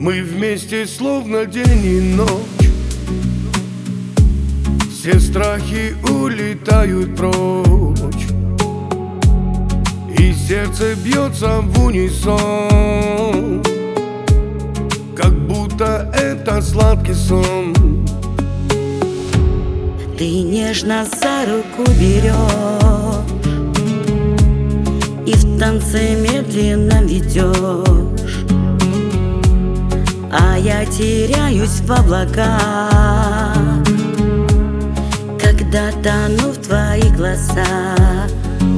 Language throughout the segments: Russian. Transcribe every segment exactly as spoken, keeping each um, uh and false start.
Мы вместе словно день и ночь. Все страхи улетают прочь, и сердце бьется в унисон, как будто это сладкий сон. Ты нежно за руку берешь и в танце медленно ведешь, а я теряюсь в облаках, когда тону в твоих глазах.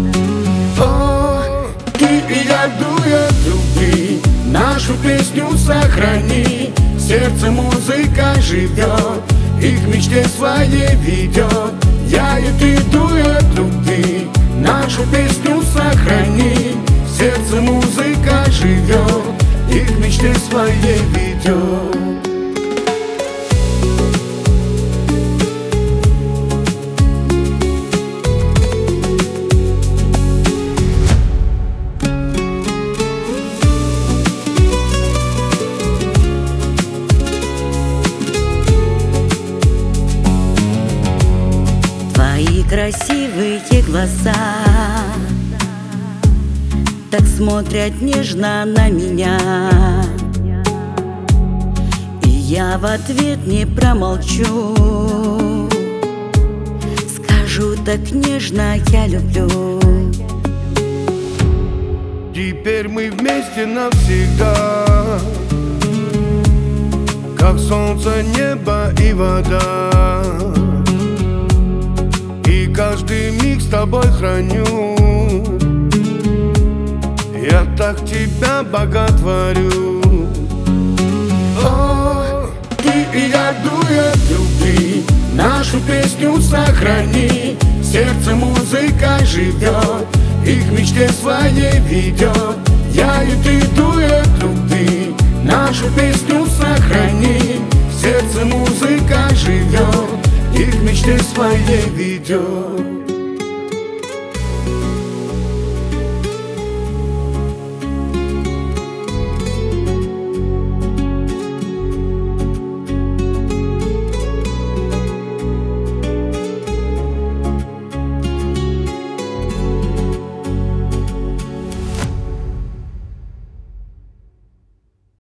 О, ты и я дует любви, нашу песню сохрани. В сердце музыка живет и к мечте своей ведет. Я и ты дует любви, нашу песню сохрани. В сердце музыка живет и к мечте своей ведет. Твои красивые глаза так смотрят нежно на меня, и я в ответ не промолчу, скажу так нежно: я люблю. Теперь мы вместе навсегда, как солнце, небо и вода. И каждый миг с тобой храню, я так тебя боготворю. О, ты и я дует любви, нашу песню сохрани. В сердце музыка живет и к мечте своей ведет. Я и ты дует любви, нашу песню сохрани. В сердце музыка живет и к мечте своей ведет.